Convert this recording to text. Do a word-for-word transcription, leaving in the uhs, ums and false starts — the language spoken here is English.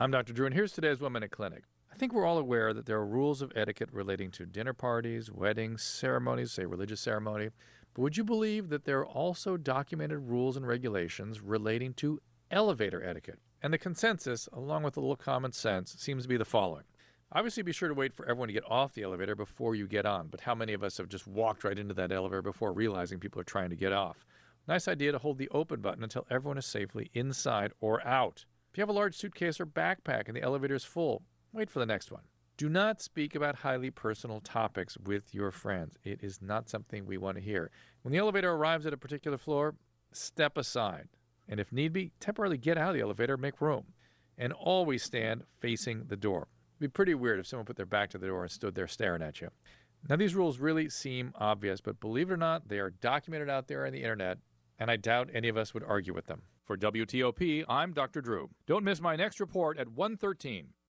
I'm Doctor Drew, and here's today's One Minute Clinic. I think we're all aware that there are rules of etiquette relating to dinner parties, weddings, ceremonies, say religious ceremony. But would you believe that there are also documented rules and regulations relating to elevator etiquette? And the consensus, along with a little common sense, seems to be the following. Obviously, be sure to wait for everyone to get off the elevator before you get on. But how many of us have just walked right into that elevator before realizing people are trying to get off? Nice idea to hold the open button until everyone is safely inside or out. If you have a large suitcase or backpack and the elevator is full, wait for the next one. Do not speak about highly personal topics with your friends. It is not something we want to hear. When the elevator arrives at a particular floor, step aside. And if need be, temporarily get out of the elevator, make room. And always stand facing the door. It'd be pretty weird if someone put their back to the door and stood there staring at you. Now, these rules really seem obvious, but believe it or not, they are documented out there on the internet, and I doubt any of us would argue with them. For W T O P, I'm Doctor Drew. Don't miss my next report at one thirteen.